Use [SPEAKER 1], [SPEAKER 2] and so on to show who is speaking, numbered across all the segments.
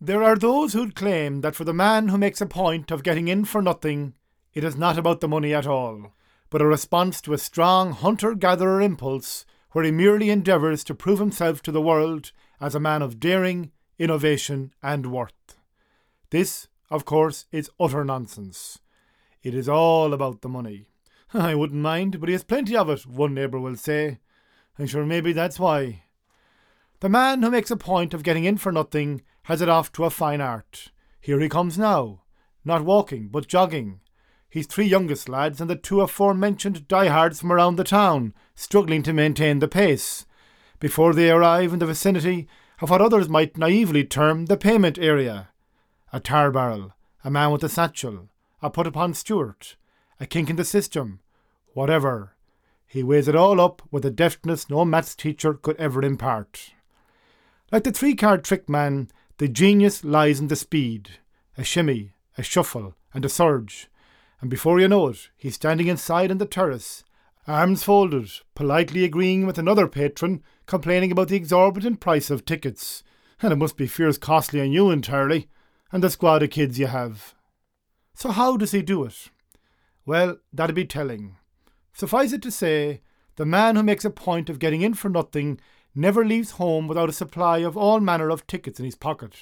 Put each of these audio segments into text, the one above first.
[SPEAKER 1] There are those who'd claim that for the man who makes a point of getting in for nothing, it is not about the money at all, but a response to a strong hunter-gatherer impulse where he merely endeavours to prove himself to the world as a man of daring, innovation and worth. This, of course, is utter nonsense. It is all about the money. I wouldn't mind, but he has plenty of it, one neighbour will say. I'm sure maybe that's why. The man who makes a point of getting in for nothing has it off to a fine art. Here he comes now, not walking but jogging. His 3 youngest lads and the 2 aforementioned diehards from around the town, struggling to maintain the pace, before they arrive in the vicinity of what others might naively term the payment area. A tar barrel, a man with a satchel, a put-upon Stuart, a kink in the system, whatever. He weighs it all up with a deftness no maths teacher could ever impart. Like the 3-card trick man, the genius lies in the speed, a shimmy, a shuffle, and a surge, and before you know it, he's standing inside on the terrace, arms folded, politely agreeing with another patron, complaining about the exorbitant price of tickets, and it must be fierce costly on you entirely, and the squad of kids you have. So how does he do it? Well, that'd be telling. Suffice it to say, the man who makes a point of getting in for nothing never leaves home without a supply of all manner of tickets in his pocket.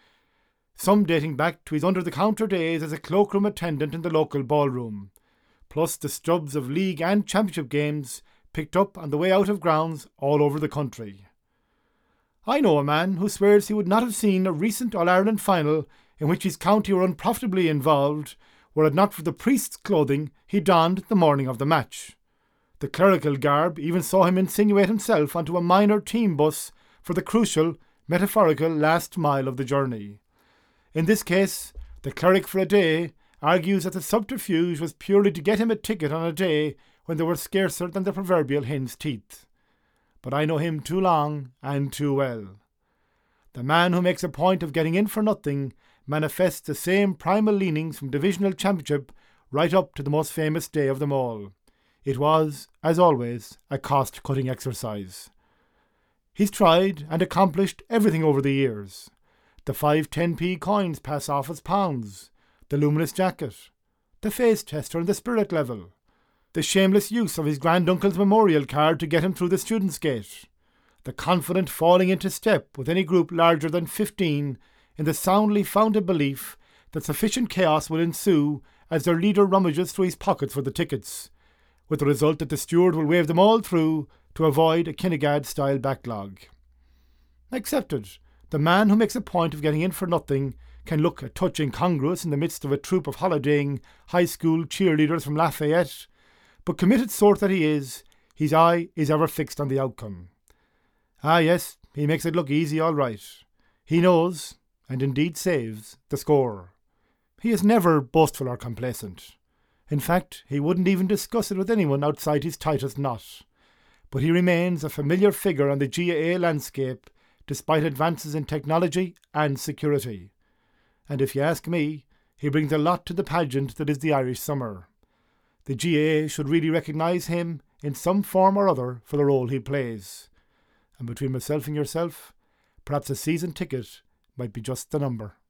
[SPEAKER 1] Some dating back to his under-the-counter days as a cloakroom attendant in the local ballroom, plus the stubs of league and championship games picked up on the way out of grounds all over the country. I know a man who swears he would not have seen a recent All-Ireland final in which his county were unprofitably involved were it not for the priest's clothing he donned the morning of the match. The clerical garb even saw him insinuate himself onto a minor team bus for the crucial, metaphorical last mile of the journey. In this case, the cleric for a day argues that the subterfuge was purely to get him a ticket on a day when they were scarcer than the proverbial hen's teeth. But I know him too long and too well. The man who makes a point of getting in for nothing manifests the same primal leanings from divisional championship right up to the most famous day of them all. It was, as always, a cost-cutting exercise. He's tried and accomplished everything over the years. The 5 10p coins pass off as pounds, the luminous jacket, the face tester and the spirit level, the shameless use of his granduncle's memorial card to get him through the students' gate, the confident falling into step with any group larger than 15 in the soundly founded belief that sufficient chaos will ensue as their leader rummages through his pockets for the tickets, with the result that the steward will wave them all through to avoid a Kinnegad-style backlog. Accepted. The man who makes a point of getting in for nothing can look a touch incongruous in the midst of a troop of holidaying high school cheerleaders from Lafayette, but committed sort that he is, his eye is ever fixed on the outcome. Ah yes, he makes it look easy all right. He knows, and indeed saves, the score. He is never boastful or complacent. In fact, he wouldn't even discuss it with anyone outside his tightest knot. But he remains a familiar figure on the GAA landscape despite advances in technology and security. And if you ask me, he brings a lot to the pageant that is the Irish summer. The GAA should really recognise him in some form or other for the role he plays. And between myself and yourself, perhaps a season ticket might be just the number.